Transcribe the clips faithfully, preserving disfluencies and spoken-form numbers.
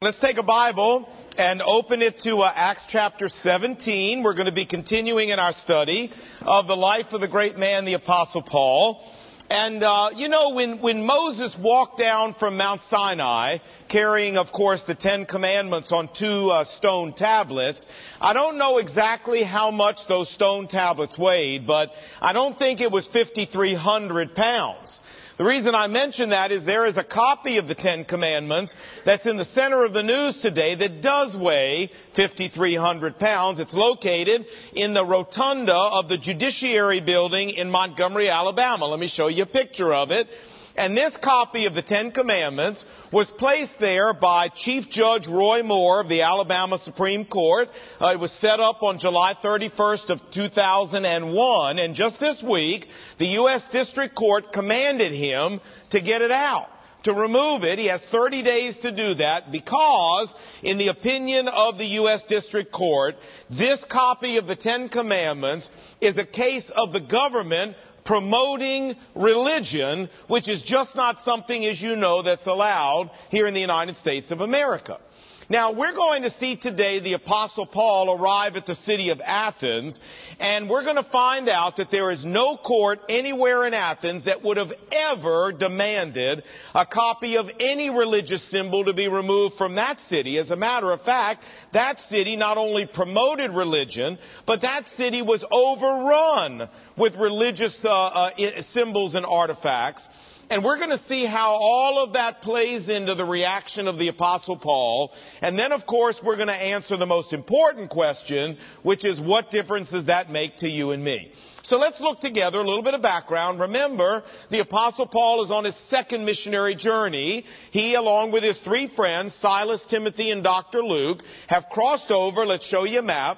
Let's take a Bible and open it to uh, Acts chapter seventeen. We're going to be continuing in our study of the life of the great man, the Apostle Paul. And, uh, you know, when, when Moses walked down from Mount Sinai, carrying, of course, the Ten Commandments on two uh, stone tablets, I don't know exactly how much those stone tablets weighed, but I don't think it was fifty-three hundred pounds. The reason I mention that is there is a copy of the Ten Commandments that's in the center of the news today that does weigh fifty-three hundred pounds. It's located in the rotunda of the Judiciary Building in Montgomery, Alabama. Let me show you a picture of it. And this copy of the Ten Commandments was placed there by Chief Judge Roy Moore of the Alabama Supreme Court. Uh, it was set up on July thirty-first of two thousand one. And just this week, the U S District Court commanded him to get it out, to remove it. He has thirty days to do that because, in the opinion of the U S District Court, this copy of the Ten Commandments is a case of the government promoting religion, which is just not something, as you know, that's allowed here in the United States of America. Now, we're going to see today the Apostle Paul arrive at the city of Athens, and we're going to find out that there is no court anywhere in Athens that would have ever demanded a copy of any religious symbol to be removed from that city. As a matter of fact, that city not only promoted religion, but that city was overrun with religious uh, uh, symbols and artifacts. And we're going to see how all of that plays into the reaction of the Apostle Paul. And then, of course, we're going to answer the most important question, which is, what difference does that make to you and me? So let's look together, a little bit of background. Remember, the Apostle Paul is on his second missionary journey. He, along with his three friends, Silas, Timothy, and Doctor Luke, have crossed over, let's show you a map,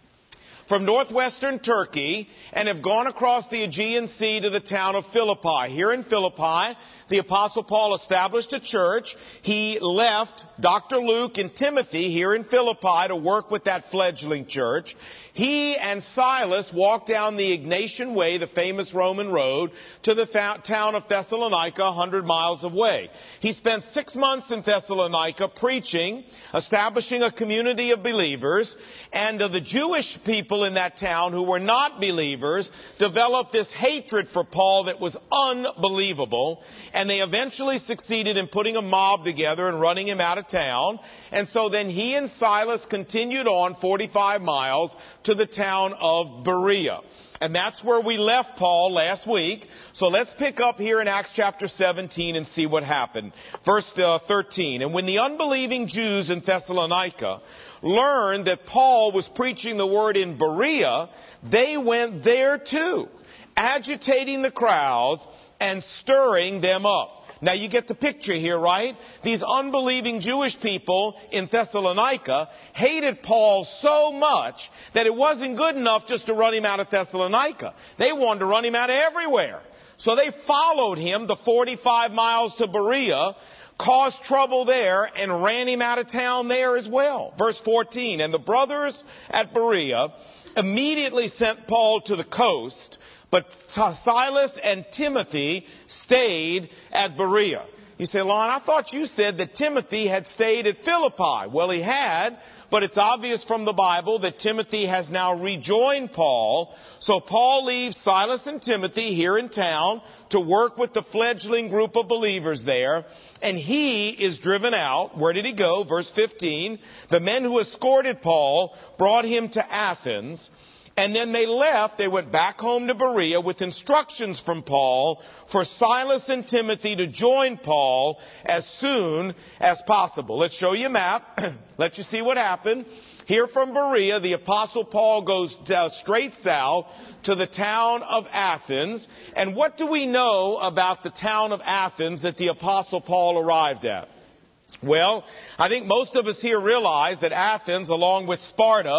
from northwestern Turkey, and have gone across the Aegean Sea to the town of Philippi. Here in Philippi, the Apostle Paul established a church. He left Doctor Luke and Timothy here in Philippi to work with that fledgling church. He and Silas walked down the Egnatian Way, the famous Roman road, to the th- town of Thessalonica, one hundred miles away. He spent six months in Thessalonica preaching, establishing a community of believers, and uh, the Jewish people in that town who were not believers developed this hatred for Paul that was unbelievable, and they eventually succeeded in putting a mob together and running him out of town. And so then he and Silas continued on forty-five miles to the town of Berea. And that's where we left Paul last week. So let's pick up here in Acts chapter seventeen and see what happened. Verse uh, thirteen. And when the unbelieving Jews in Thessalonica learned that Paul was preaching the word in Berea, they went there too, agitating the crowds and stirring them up. Now, you get the picture here, right? These unbelieving Jewish people in Thessalonica hated Paul so much that it wasn't good enough just to run him out of Thessalonica. They wanted to run him out of everywhere. So they followed him the forty-five miles to Berea, caused trouble there, and ran him out of town there as well. Verse fourteen, and the brothers at Berea immediately sent Paul to the coast, but Silas and Timothy stayed at Berea. You say, Lon, I thought you said that Timothy had stayed at Philippi. Well, he had, but it's obvious from the Bible that Timothy has now rejoined Paul. So Paul leaves Silas and Timothy here in town to work with the fledgling group of believers there. And he is driven out. Where did he go? Verse fifteen. The men who escorted Paul brought him to Athens. And then they left, they went back home to Berea with instructions from Paul for Silas and Timothy to join Paul as soon as possible. Let's show you a map. Let you see what happened. Here from Berea, the Apostle Paul goes uh, straight south to the town of Athens. And what do we know about the town of Athens that the Apostle Paul arrived at? Well, I think most of us here realize that Athens, along with Sparta,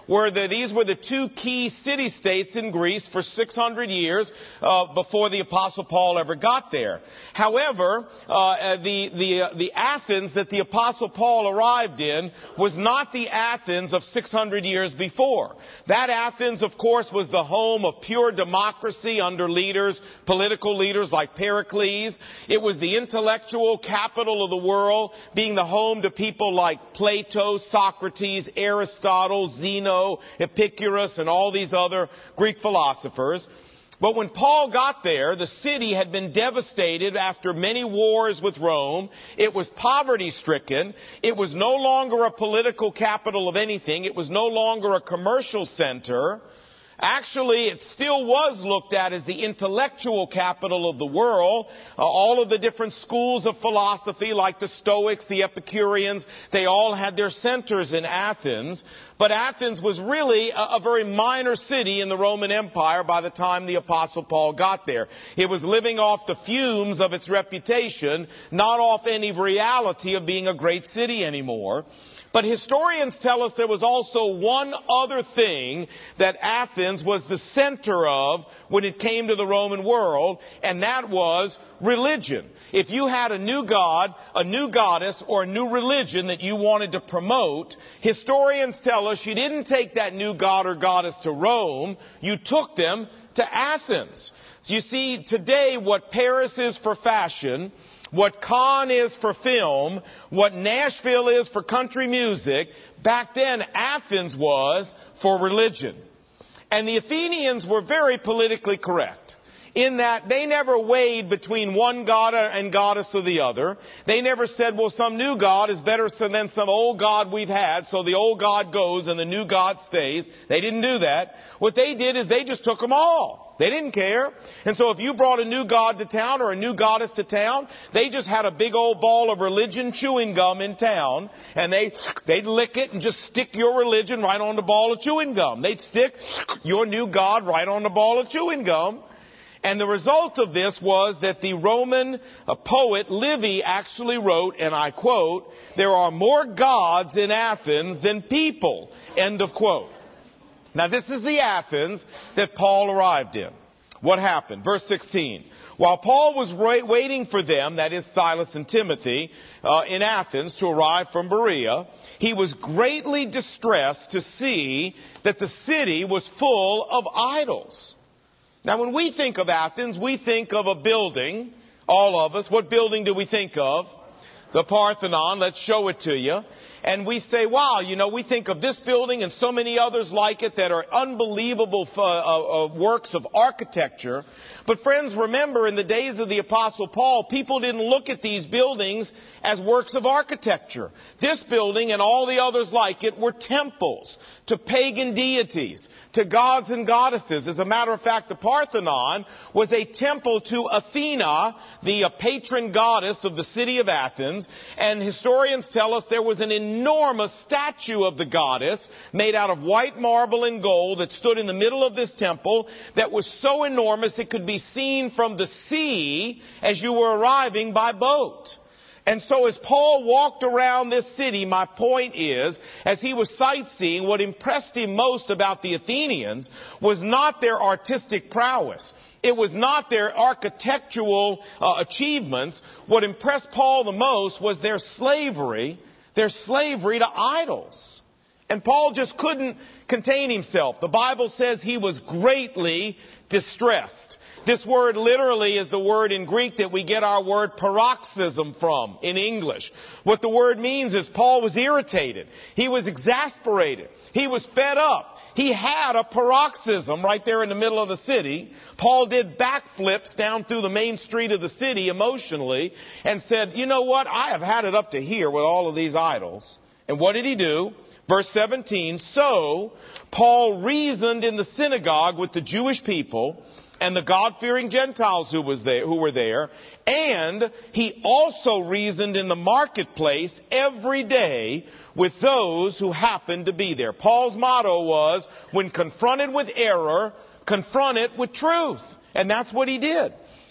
were the, these were the two key city-states in Greece for six hundred years uh, before the Apostle Paul ever got there. However, uh, the, the, uh, the Athens that the Apostle Paul arrived in was not the Athens of six hundred years before. That Athens, of course, was the home of pure democracy under leaders, political leaders like Pericles. It was the intellectual capital of the world, being the home to people like Plato, Socrates, Aristotle, Zeno, Epicurus, and all these other Greek philosophers. But when Paul got there, the city had been devastated after many wars with Rome. It was poverty-stricken. It was no longer a political capital of anything. It was no longer a commercial center. Actually, it still was looked at as the intellectual capital of the world. Uh, all of the different schools of philosophy, like the Stoics, the Epicureans, they all had their centers in Athens. But Athens was really a, a very minor city in the Roman Empire by the time the Apostle Paul got there. It was living off the fumes of its reputation, not off any reality of being a great city anymore. But historians tell us there was also one other thing that Athens was the center of when it came to the Roman world, and that was religion. If you had a new god, a new goddess, or a new religion that you wanted to promote, historians tell us you didn't take that new god or goddess to Rome, you took them to Athens. So you see, today what Paris is for fashion, what Cannes is for film, what Nashville is for country music, back then Athens was for religion. And the Athenians were very politically correct in that they never weighed between one god and goddess or the other. They never said, well, some new god is better than some old god we've had, so the old god goes and the new god stays. They didn't do that. What they did is they just took them all. They didn't care. And so if you brought a new god to town or a new goddess to town, they just had a big old ball of religion chewing gum in town, and they, they'd lick it and just stick your religion right on the ball of chewing gum. They'd stick your new god right on the ball of chewing gum. And the result of this was that the Roman uh, poet Livy actually wrote, and I quote, "There are more gods in Athens than people," end of quote. Now, this is the Athens that Paul arrived in. What happened? Verse sixteen. While Paul was ra- waiting for them, that is Silas and Timothy, uh, in Athens to arrive from Berea, he was greatly distressed to see that the city was full of idols. Now, when we think of Athens, we think of a building, all of us. What building do we think of? The Parthenon. Let's show it to you. And we say, wow, you know, we think of this building and so many others like it that are unbelievable uh, uh, works of architecture. But friends, remember, in the days of the Apostle Paul, people didn't look at these buildings as works of architecture. This building and all the others like it were temples to pagan deities, to gods and goddesses. As a matter of fact, the Parthenon was a temple to Athena, the uh, patron goddess of the city of Athens. And historians tell us there was an enormous statue of the goddess made out of white marble and gold that stood in the middle of this temple that was so enormous it could be seen from the sea as you were arriving by boat. And so as Paul walked around this city, my point is, as he was sightseeing, what impressed him most about the Athenians was not their artistic prowess. It was not their architectural uh, achievements. What impressed Paul the most was their slavery, their slavery to idols. And Paul just couldn't contain himself. The Bible says he was greatly distressed. This word literally is the word in Greek that we get our word paroxysm from in English. What the word means is Paul was irritated. He was exasperated. He was fed up. He had a paroxysm right there in the middle of the city. Paul did backflips down through the main street of the city emotionally and said, you know what? I have had it up to here with all of these idols. And what did he do? Verse seventeen, so Paul reasoned in the synagogue with the Jewish people and the God-fearing Gentiles who was there, who were there, and he also reasoned in the marketplace every day with those who happened to be there. Paul's motto was, when confronted with error, confront it with truth. And that's what he did.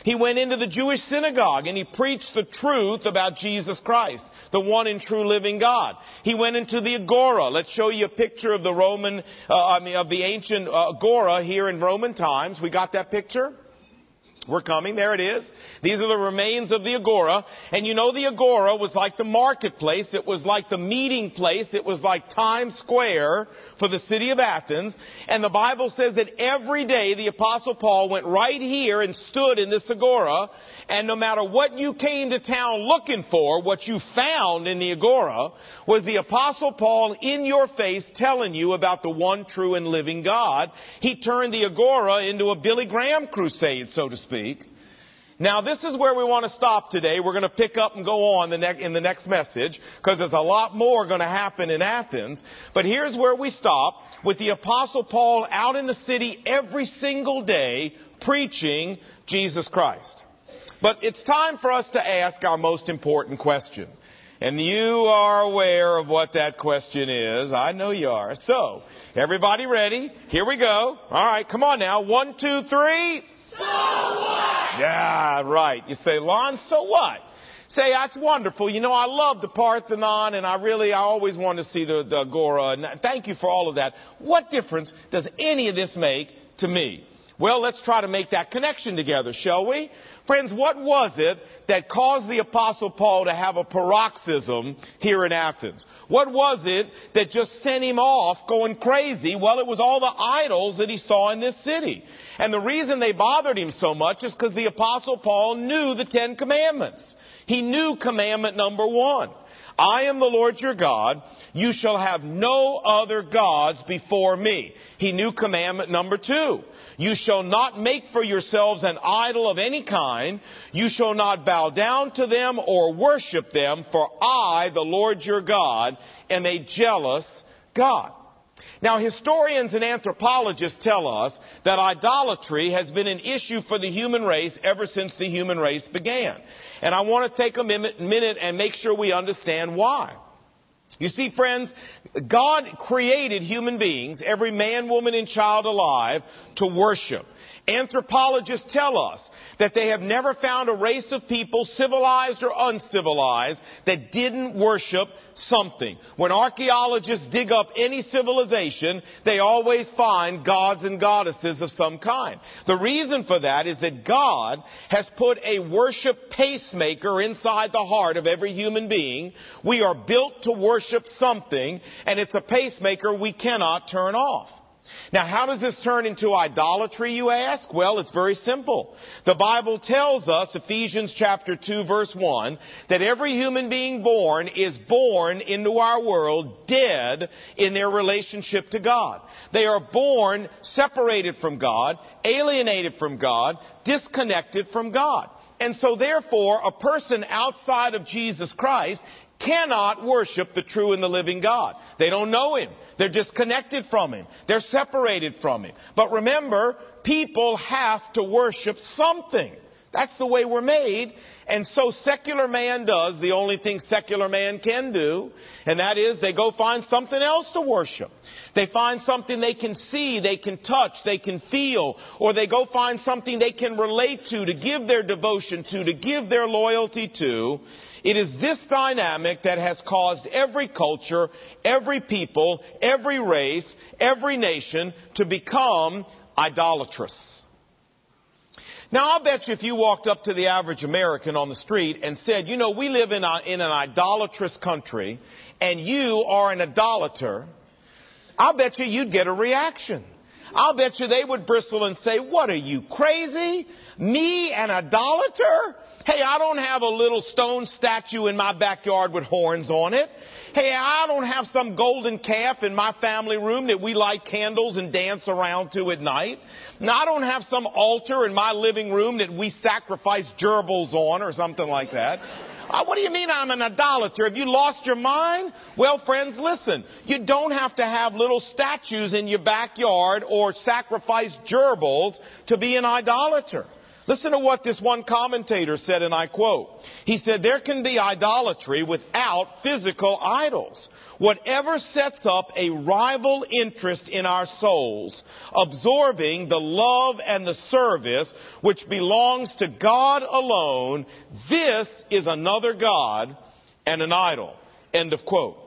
He went into the Jewish synagogue and he preached the truth about Jesus Christ, the one and true living God. He went into the agora. Let's show you a picture of the Roman, uh, I mean, of the ancient uh, agora here in Roman times. We got that picture? We're coming. There it is. These are the remains of the agora. And you know the agora was like the marketplace. It was like the meeting place. It was like Times Square for the city of Athens. And the Bible says that every day the Apostle Paul went right here and stood in this agora. And no matter what you came to town looking for, what you found in the agora was the Apostle Paul in your face telling you about the one true and living God. He turned the agora into a Billy Graham crusade, so to speak. Now, this is where we want to stop today. We're going to pick up and go on the ne- in the next message because there's a lot more going to happen in Athens. But here's where we stop with the Apostle Paul out in the city every single day preaching Jesus Christ. But it's time for us to ask our most important question. And you are aware of what that question is. I know you are. So, everybody ready? Here we go. All right, come on now. One, two, three. So what? Yeah, right. You say, Lon, so what? Say, that's wonderful. You know, I love the Parthenon, and I really, I always want to see the, the Agora. And thank you for all of that. What difference does any of this make to me? Well, let's try to make that connection together, shall we? Friends, what was it that caused the Apostle Paul to have a paroxysm here in Athens? What was it that just sent him off going crazy? Well, it was all the idols that he saw in this city. And the reason they bothered him so much is because the Apostle Paul knew the Ten Commandments. He knew commandment number one. I am the Lord your God. You shall have no other gods before me. He knew commandment number two. You shall not make for yourselves an idol of any kind. You shall not bow down to them or worship them, for I, the Lord your God, am a jealous God. Now, historians and anthropologists tell us that idolatry has been an issue for the human race ever since the human race began. And I want to take a minute and make sure we understand why. You see, friends, God created human beings, every man, woman, and child alive, to worship. Anthropologists tell us that they have never found a race of people, civilized or uncivilized, that didn't worship something. When archaeologists dig up any civilization, they always find gods and goddesses of some kind. The reason for that is that God has put a worship pacemaker inside the heart of every human being. We are built to worship something, and it's a pacemaker we cannot turn off. Now, how does this turn into idolatry, you ask? Well, it's very simple. The Bible tells us, Ephesians chapter two, verse one, that every human being born is born into our world dead in their relationship to God. They are born separated from God, alienated from God, disconnected from God. And so, therefore, a person outside of Jesus Christ cannot worship the true and the living God. They don't know Him. They're disconnected from Him. They're separated from Him. But remember, people have to worship something. That's the way we're made. And so secular man does the only thing secular man can do, and that is they go find something else to worship. They find something they can see, they can touch, they can feel, or they go find something they can relate to, to give their devotion to, to give their loyalty to. It is this dynamic that has caused every culture, every people, every race, every nation to become idolatrous. Now, I'll bet you if you walked up to the average American on the street and said, you know, we live in, a, in an idolatrous country, and you are an idolater, I'll bet you you'd get a reaction. I'll bet you they would bristle and say, what are you, crazy? Me, an idolater? Hey, I don't have a little stone statue in my backyard with horns on it. Hey, I don't have some golden calf in my family room that we light candles and dance around to at night. Now, I don't have some altar in my living room that we sacrifice gerbils on or something like that. Uh, what do you mean I'm an idolater? Have you lost your mind? Well, friends, listen. You don't have to have little statues in your backyard or sacrifice gerbils to be an idolater. Listen to what this one commentator said, and I quote. He said, there can be idolatry without physical idols. Whatever sets up a rival interest in our souls, absorbing the love and the service which belongs to God alone, this is another God and an idol. End of quote.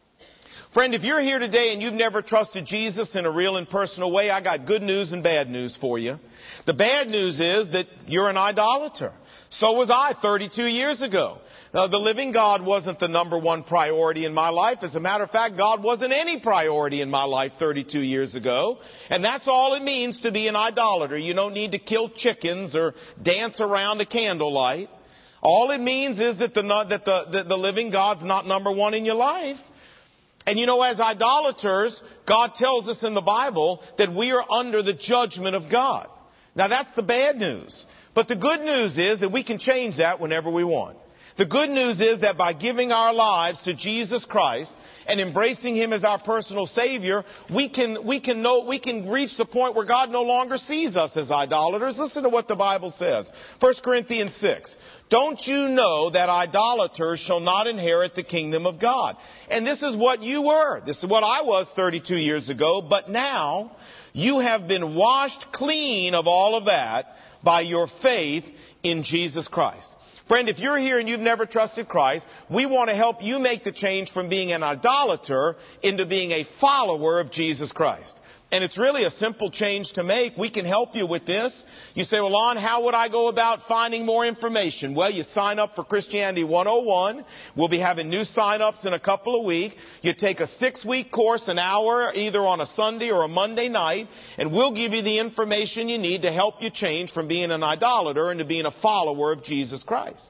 Friend, if you're here today and you've never trusted Jesus in a real and personal way, I got good news and bad news for you. The bad news is that you're an idolater. So was I thirty-two years ago. Now, the living God wasn't the number one priority in my life. As a matter of fact, God wasn't any priority in my life thirty-two years ago. And that's all it means to be an idolater. You don't need to kill chickens or dance around a candlelight. All it means is that the, that the, that the living God's not number one in your life. And you know, as idolaters, God tells us in the Bible that we are under the judgment of God. Now, that's the bad news. But the good news is that we can change that whenever we want. The good news is that by giving our lives to Jesus Christ and embracing Him as our personal Savior, we can, we can know, we can reach the point where God no longer sees us as idolaters. Listen to what the Bible says. First Corinthians six. Don't you know that idolaters shall not inherit the kingdom of God? And this is what you were. This is what I was thirty-two years ago. But now you have been washed clean of all of that by your faith in Jesus Christ. Friend, if you're here and you've never trusted Christ, we want to help you make the change from being an idolater into being a follower of Jesus Christ. And it's really a simple change to make. We can help you with this. You say, well, Lon, how would I go about finding more information? Well, you sign up for Christianity one oh one. We'll be having new sign-ups in a couple of weeks. You take a six-week course, an hour, either on a Sunday or a Monday night, and we'll give you the information you need to help you change from being an idolater into being a follower of Jesus Christ.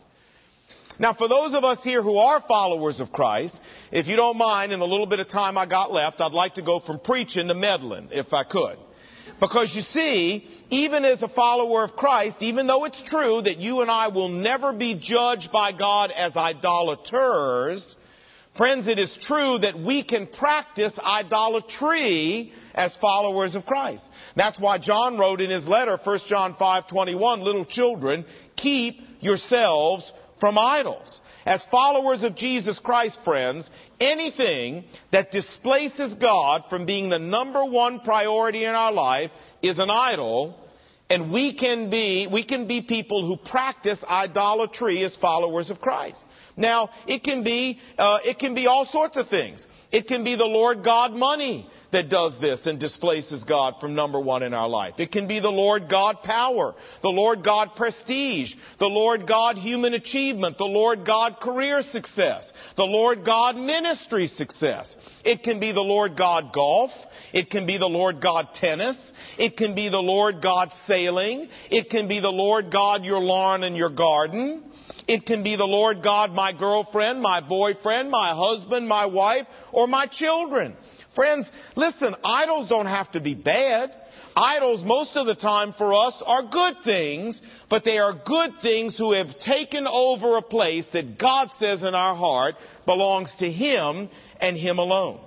Now, for those of us here who are followers of Christ, if you don't mind, in the little bit of time I got left, I'd like to go from preaching to meddling, if I could. Because you see, even as a follower of Christ, even though it's true that you and I will never be judged by God as idolaters, friends, it is true that we can practice idolatry as followers of Christ. That's why John wrote in his letter, First John five twenty-one, little children, keep yourselves from idols. As followers of Jesus Christ, friends, anything that displaces God from being the number one priority in our life is an idol, and we can be, we can be people who practice idolatry as followers of Christ. Now, it can be, uh, it can be all sorts of things. It can be the Lord God money that does this and displaces God from number one in our life. It can be the Lord God power, the Lord God prestige, the Lord God human achievement, the Lord God career success, the Lord God ministry success. It can be the Lord God golf. It can be the Lord God tennis. It can be the Lord God sailing. It can be the Lord God your lawn and your garden. It can be the Lord God my girlfriend, my boyfriend, my husband, my wife, or my children. Friends, listen, idols don't have to be bad. Idols, most of the time for us, are good things, but they are good things who have taken over a place that God says in our heart belongs to Him and Him alone.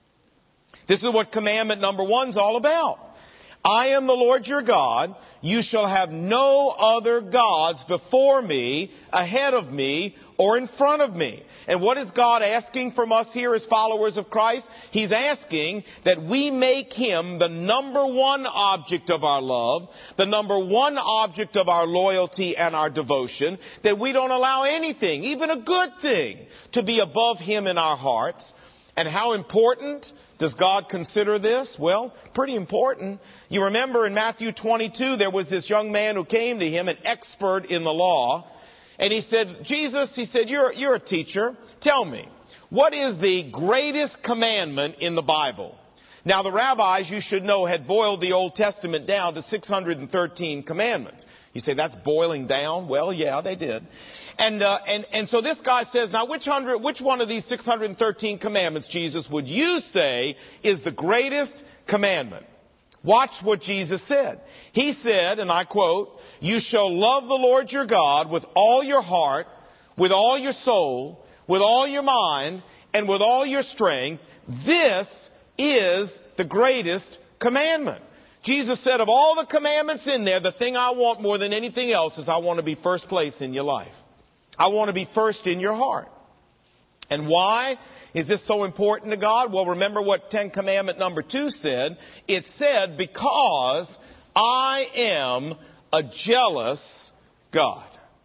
This is what commandment number one is all about. I am the Lord your God. You shall have no other gods before me, ahead of me, or in front of me. And what is God asking from us here as followers of Christ? He's asking that we make Him the number one object of our love, the number one object of our loyalty and our devotion, that we don't allow anything, even a good thing, to be above Him in our hearts. And how important does God consider this? Well, pretty important. You remember in Matthew twenty-two, there was this young man who came to Him, an expert in the law. And he said, Jesus, he said, you're, you're a teacher. Tell me, what is the greatest commandment in the Bible? Now, the rabbis, you should know, had boiled the Old Testament down to six hundred thirteen commandments. You say, that's boiling down? Well, yeah, they did. And, uh, and, and so this guy says, now which hundred, which one of these six hundred thirteen commandments, Jesus, would you say is the greatest commandment? Watch what Jesus said. He said, and I quote, you shall love the Lord your God with all your heart, with all your soul, with all your mind, and with all your strength. This is the greatest commandment. Jesus said, of all the commandments in there, the thing I want more than anything else is I want to be first place in your life. I want to be first in your heart. And why is this so important to God? Well, remember what Ten Commandment number two said. It said, because I am a jealous God.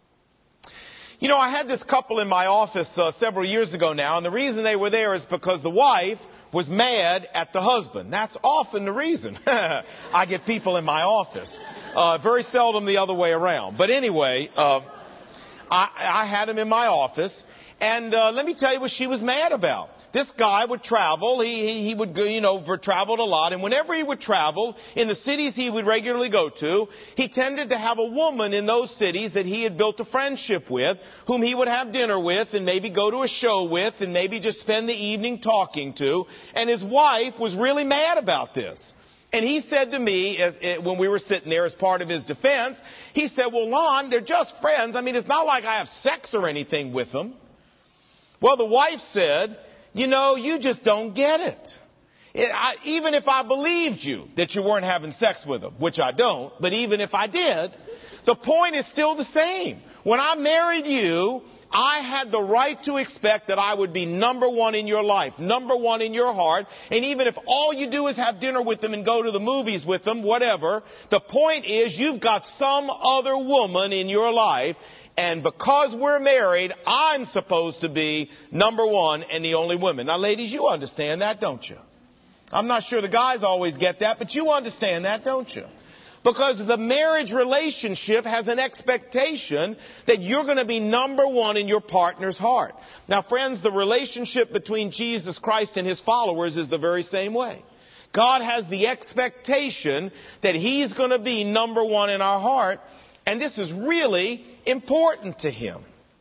You know, I had this couple in my office uh, several years ago now, and the reason they were there is because the wife was mad at the husband. That's often the reason I get people in my office. Uh, very seldom the other way around. But anyway, uh, I, I had him in my office, and uh, let me tell you what she was mad about. This guy would travel. He, he, he would go, you know, traveled a lot. And whenever he would travel, in the cities he would regularly go to, he tended to have a woman in those cities that he had built a friendship with, whom he would have dinner with and maybe go to a show with and maybe just spend the evening talking to. And his wife was really mad about this. And he said to me, as, as, when we were sitting there as part of his defense, he said, well, Lon, they're just friends. I mean, it's not like I have sex or anything with them. Well, the wife said, you know, you just don't get it. it I, even if I believed you that you weren't having sex with them, which I don't, but even if I did, the point is still the same. When I married you, I had the right to expect that I would be number one in your life, number one in your heart. And even if all you do is have dinner with them and go to the movies with them, whatever, the point is you've got some other woman in your life. And because we're married, I'm supposed to be number one and the only woman. Now, ladies, you understand that, don't you? I'm not sure the guys always get that, but you understand that, don't you? Because the marriage relationship has an expectation that you're going to be number one in your partner's heart. Now, friends, the relationship between Jesus Christ and his followers is the very same way. God has the expectation that he's going to be number one in our heart, and this is really important to him.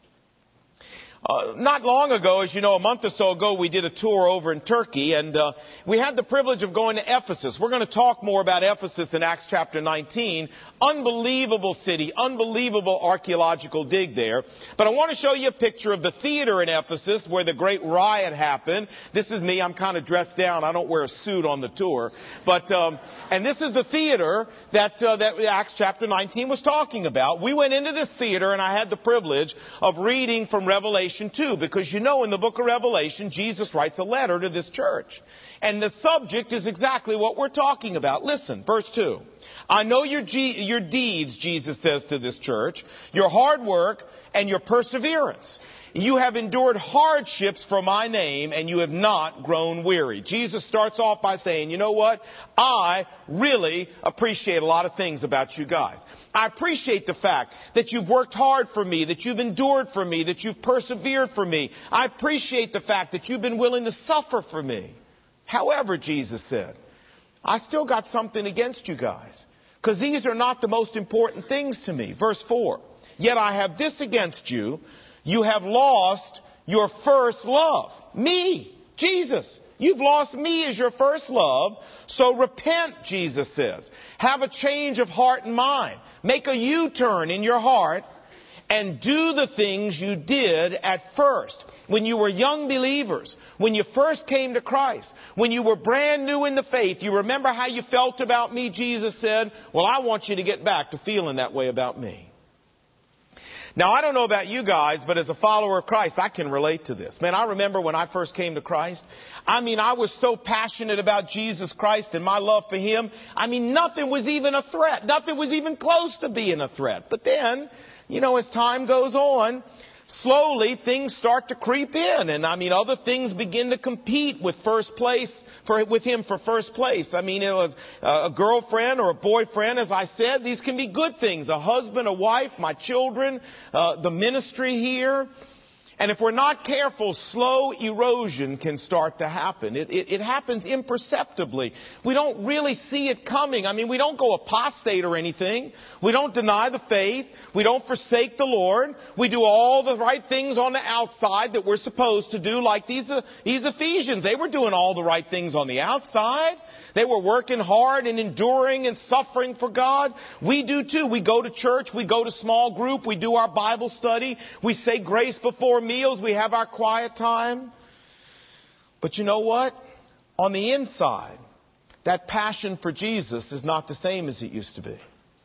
Uh, not long ago, as you know, a month or so ago, we did a tour over in Turkey, and uh, we had the privilege of going to Ephesus. We're going to talk more about Ephesus in Acts chapter nineteen. Unbelievable city, unbelievable archaeological dig there. But I want to show you a picture of the theater in Ephesus where the great riot happened. This is me. I'm kind of dressed down. I don't wear a suit on the tour. But um, and this is the theater that uh, that Acts chapter nineteen was talking about. We went into this theater, and I had the privilege of reading from Revelation two, because you know in the book of Revelation, Jesus writes a letter to this church. And the subject is exactly what we're talking about. Listen, verse two. I know your, G- your deeds, Jesus says to this church, your hard work and your perseverance. You have endured hardships for my name, and you have not grown weary. Jesus starts off by saying, you know what? I really appreciate a lot of things about you guys. I appreciate the fact that you've worked hard for me, that you've endured for me, that you've persevered for me. I appreciate the fact that you've been willing to suffer for me. However, Jesus said, I still got something against you guys, because these are not the most important things to me. Verse four, yet I have this against you. You have lost your first love. Me, Jesus. You've lost me as your first love. So repent, Jesus says. Have a change of heart and mind. Make a U-turn in your heart and do the things you did at first. When you were young believers, when you first came to Christ, when you were brand new in the faith, you remember how you felt about me, Jesus said? Well, I want you to get back to feeling that way about me. Now, I don't know about you guys, but as a follower of Christ, I can relate to this. Man, I remember when I first came to Christ. I mean, I was so passionate about Jesus Christ and my love for him. I mean, nothing was even a threat. Nothing was even close to being a threat. But then, you know, as time goes on, slowly things start to creep in. And I mean, other things begin to compete with first place, for, with him for first place. I mean, it was a girlfriend or a boyfriend, as I said. These can be good things. A husband, a wife, my children, uh, the ministry here. And if we're not careful, slow erosion can start to happen. It, it, it happens imperceptibly. We don't really see it coming. I mean, we don't go apostate or anything. We don't deny the faith. We don't forsake the Lord. We do all the right things on the outside that we're supposed to do, like these, uh, these Ephesians. They were doing all the right things on the outside. They were working hard and enduring and suffering for God. We do too. We go to church. We go to small group. We do our Bible study. We say grace before meals. We have our quiet time. But you know what? On the inside, that passion for Jesus is not the same as it used to be.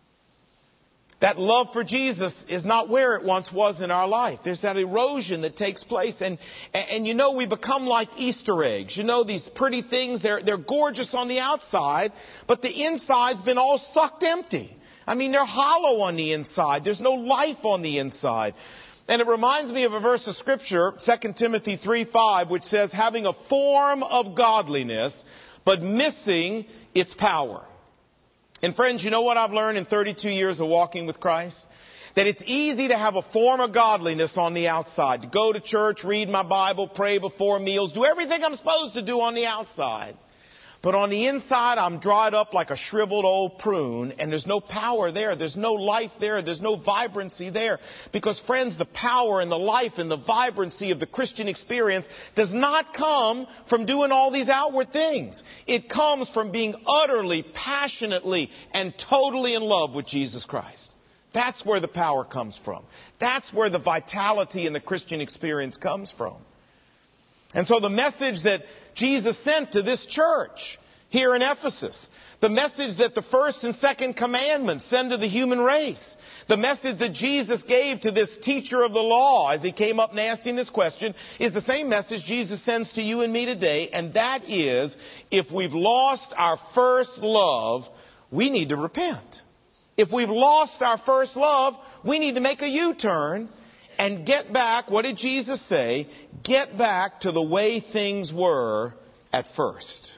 That love for Jesus is not where it once was in our life. There's that erosion that takes place. And, and you know, we become like Easter eggs. You know, these pretty things, they're, they're gorgeous on the outside, but the inside's been all sucked empty. I mean, they're hollow on the inside. There's no life on the inside. And it reminds me of a verse of Scripture, Second Timothy three five, which says, having a form of godliness, but missing its power. And friends, you know what I've learned in thirty-two years of walking with Christ? That it's easy to have a form of godliness on the outside. To go to church, read my Bible, pray before meals, do everything I'm supposed to do on the outside. But on the inside, I'm dried up like a shriveled old prune, and there's no power there. There's no life there. There's no vibrancy there. Because, friends, the power and the life and the vibrancy of the Christian experience does not come from doing all these outward things. It comes from being utterly, passionately, and totally in love with Jesus Christ. That's where the power comes from. That's where the vitality in the Christian experience comes from. And so the message that Jesus sent to this church here in Ephesus, the message that the first and second commandments send to the human race, the message that Jesus gave to this teacher of the law as he came up and asked him this question, is the same message Jesus sends to you and me today. And that is, if we've lost our first love, we need to repent. If we've lost our first love, we need to make a U-turn and get back. What did Jesus say? Get back to the way things were at first.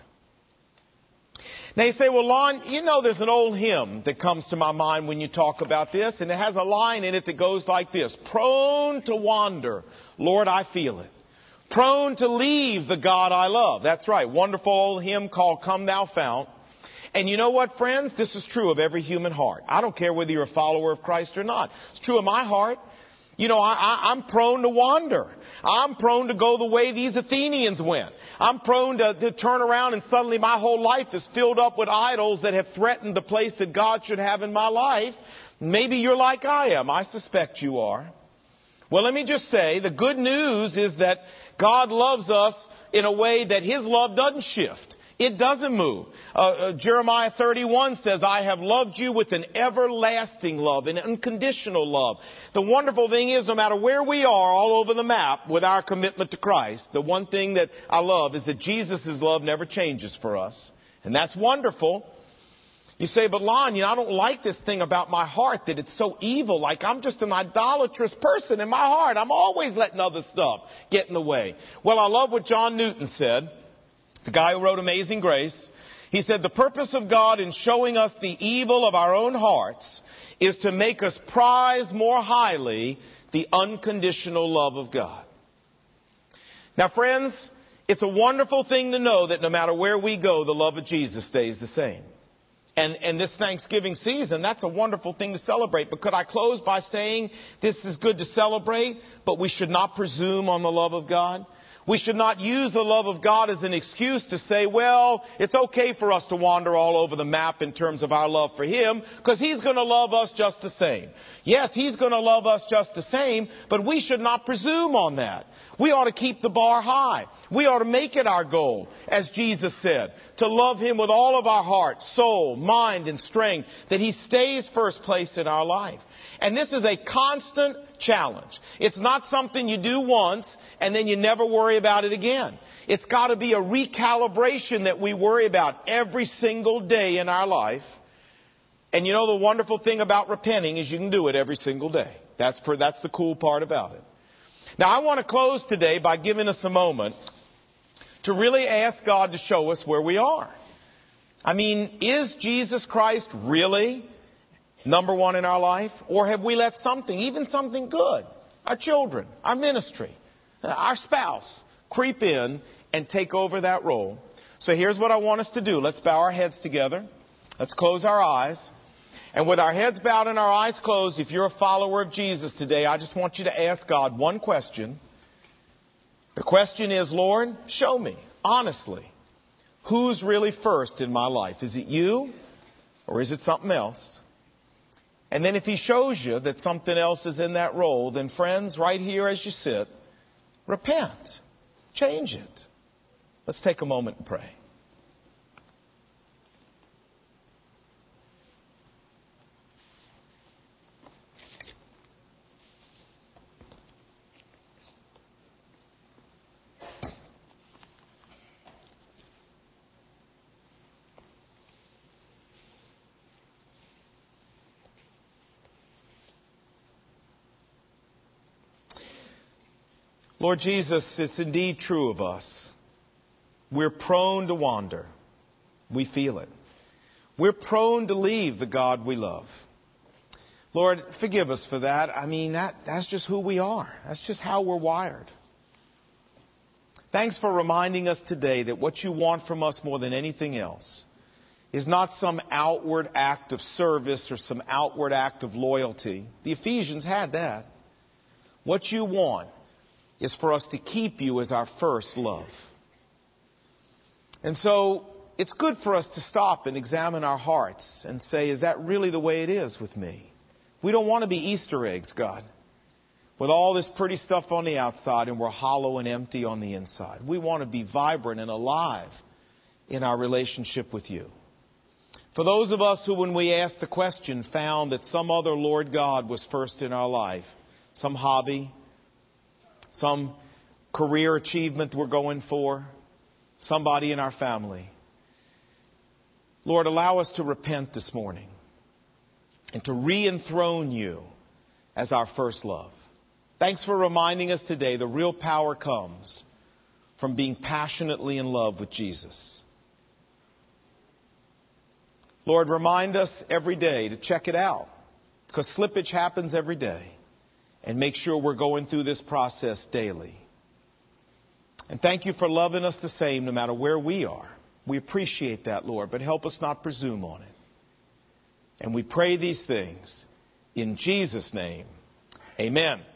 Now you say, well, Lon, you know there's an old hymn that comes to my mind when you talk about this, and it has a line in it that goes like this. Prone to wander, Lord, I feel it. Prone to leave the God I love. That's right. Wonderful old hymn called Come Thou Fount. And you know what, friends? This is true of every human heart. I don't care whether you're a follower of Christ or not. It's true of my heart. You know, I, I, I'm prone to wander. I'm prone to go the way these Athenians went. I'm prone to, to turn around and suddenly my whole life is filled up with idols that have threatened the place that God should have in my life. Maybe you're like I am. I suspect you are. Well, let me just say, the good news is that God loves us in a way that His love doesn't shift. It doesn't move. Uh, uh, Jeremiah thirty-one says, I have loved you with an everlasting love, an unconditional love. The wonderful thing is, no matter where we are all over the map with our commitment to Christ, the one thing that I love is that Jesus' love never changes for us. And that's wonderful. You say, but Lon, you know, I don't like this thing about my heart that it's so evil. Like I'm just an idolatrous person in my heart. I'm always letting other stuff get in the way. Well, I love what John Newton said. The guy who wrote Amazing Grace. He said, the purpose of God in showing us the evil of our own hearts is to make us prize more highly the unconditional love of God. Now, friends, it's a wonderful thing to know that no matter where we go, the love of Jesus stays the same. And, and this Thanksgiving season, that's a wonderful thing to celebrate. But could I close by saying this is good to celebrate, but we should not presume on the love of God? We should not use the love of God as an excuse to say, well, it's okay for us to wander all over the map in terms of our love for Him, because He's going to love us just the same. Yes, He's going to love us just the same, but we should not presume on that. We ought to keep the bar high. We ought to make it our goal, as Jesus said, to love Him with all of our heart, soul, mind, and strength, that He stays first place in our life. And this is a constant challenge. It's not something you do once and then you never worry about it again. It's got to be a recalibration that we worry about every single day in our life. And you know, the wonderful thing about repenting is you can do it every single day. That's, for, that's the cool part about it. Now, I want to close today by giving us a moment to really ask God to show us where we are. I mean, is Jesus Christ really number one in our life? Or have we let something, even something good, our children, our ministry, our spouse, creep in and take over that role? So here's what I want us to do. Let's bow our heads together. Let's close our eyes. And with our heads bowed and our eyes closed, if you're a follower of Jesus today, I just want you to ask God one question. The question is, Lord, show me, honestly, who's really first in my life? Is it you or is it something else? And then if He shows you that something else is in that role, then friends, right here as you sit, repent. Change it. Let's take a moment and pray. Lord Jesus, it's indeed true of us. We're prone to wander. We feel it. We're prone to leave the God we love. Lord, forgive us for that. I mean, that, that's just who we are. That's just how we're wired. Thanks for reminding us today that what you want from us more than anything else is not some outward act of service or some outward act of loyalty. The Ephesians had that. What you want is for us to keep you as our first love. And so it's good for us to stop and examine our hearts and say, is that really the way it is with me? We don't want to be Easter eggs, God, with all this pretty stuff on the outside and we're hollow and empty on the inside. We want to be vibrant and alive in our relationship with you. For those of us who, when we asked the question, found that some other Lord God was first in our life, some hobby, some career achievement we're going for, somebody in our family, Lord, allow us to repent this morning and to re-enthrone you as our first love. Thanks for reminding us today the real power comes from being passionately in love with Jesus. Lord, remind us every day to check it out, because slippage happens every day, and make sure we're going through this process daily. And thank you for loving us the same no matter where we are. We appreciate that, Lord, but help us not presume on it. And we pray these things in Jesus' name. Amen.